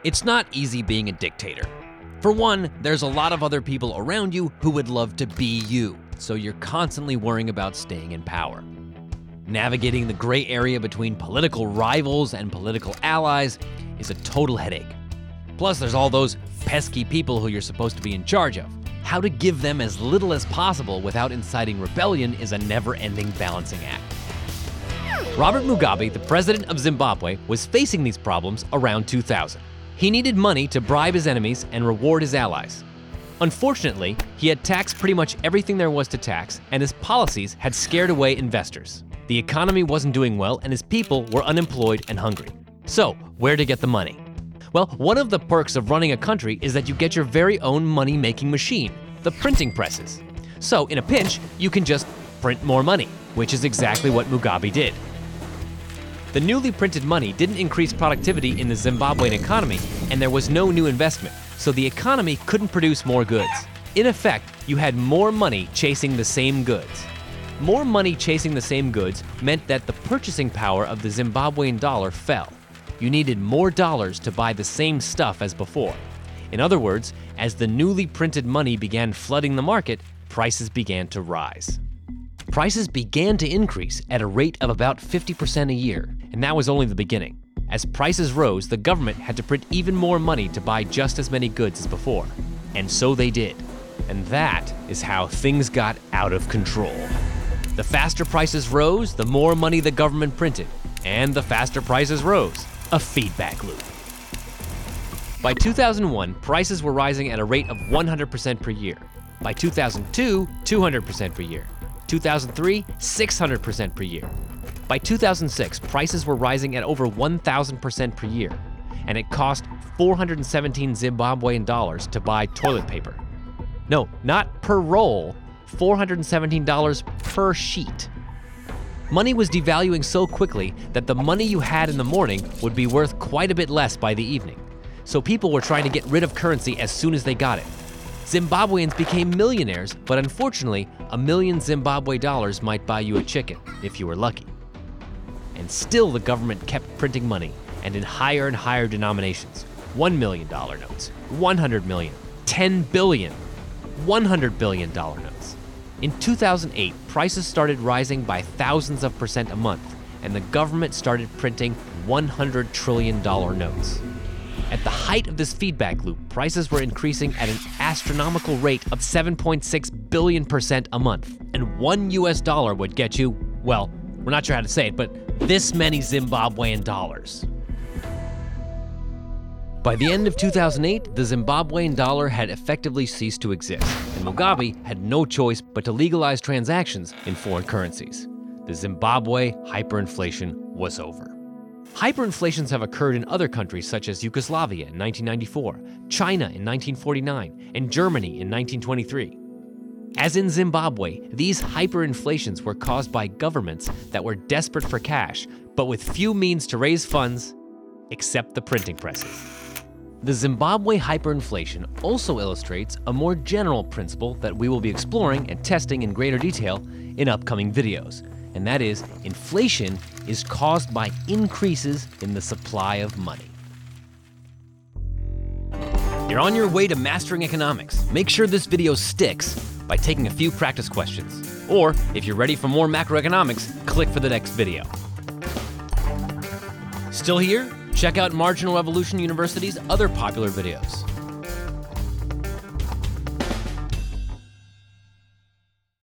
It's not easy being a dictator. For one, there's a lot of other people around you who would love to be you, so you're constantly worrying about staying in power. Navigating the gray area between political rivals and political allies is a total headache. Plus, there's all those pesky people who you're supposed to be in charge of. How to give them as little as possible without inciting rebellion is a never-ending balancing act. Robert Mugabe, the president of Zimbabwe, was facing these problems around 2000. He needed money to bribe his enemies and reward his allies. Unfortunately, he had taxed pretty much everything there was to tax, and his policies had scared away investors. The economy wasn't doing well, and his people were unemployed and hungry. So, where to get the money? Well, one of the perks of running a country is that you get your very own money-making machine, the printing presses. So, in a pinch, you can just print more money, which is exactly what Mugabe did. The newly printed money didn't increase productivity in the Zimbabwean economy, and there was no new investment, so the economy couldn't produce more goods. In effect, you had more money chasing the same goods. More money chasing the same goods meant that the purchasing power of the Zimbabwean dollar fell. You needed more dollars to buy the same stuff as before. In other words, as the newly printed money began flooding the market, prices began to rise. Prices began to increase at a rate of about 50% a year, and that was only the beginning. As prices rose, the government had to print even more money to buy just as many goods as before. And so they did. And that is how things got out of control. The faster prices rose, the more money the government printed. And the faster prices rose. A feedback loop. By 2001, prices were rising at a rate of 100% per year. By 2002, 200% per year. 2003, 600% per year. By 2006, prices were rising at over 1,000% per year, and it cost 417 Zimbabwean dollars to buy toilet paper. No, not per roll, $417 per sheet. Money was devaluing so quickly that the money you had in the morning would be worth quite a bit less by the evening. So people were trying to get rid of currency as soon as they got it. Zimbabweans became millionaires, but unfortunately, $1 million Zimbabwe dollars might buy you a chicken, if you were lucky. And still the government kept printing money, and in higher and higher denominations. $1 million notes, 100 million, 10 billion, $100 billion notes. In 2008, prices started rising by thousands of percent a month, and the government started printing $100 trillion notes. At the height of this feedback loop, prices were increasing at an astronomical rate of 7.6 billion% a month, and $1 US would get you, well, we're not sure how to say it, but this many Zimbabwean dollars. By the end of 2008, the Zimbabwean dollar had effectively ceased to exist, and Mugabe had no choice but to legalize transactions in foreign currencies. The Zimbabwe hyperinflation was over. Hyperinflations have occurred in other countries such as Yugoslavia in 1994, China in 1949, and Germany in 1923. As in Zimbabwe, these hyperinflations were caused by governments that were desperate for cash, but with few means to raise funds except the printing presses. The Zimbabwe hyperinflation also illustrates a more general principle that we will be exploring and testing in greater detail in upcoming videos, and that is, inflation is caused by increases in the supply of money. You're on your way to mastering economics. Make sure this video sticks by taking a few practice questions. Or, if you're ready for more macroeconomics, click for the next video. Still here? Check out Marginal Revolution University's other popular videos.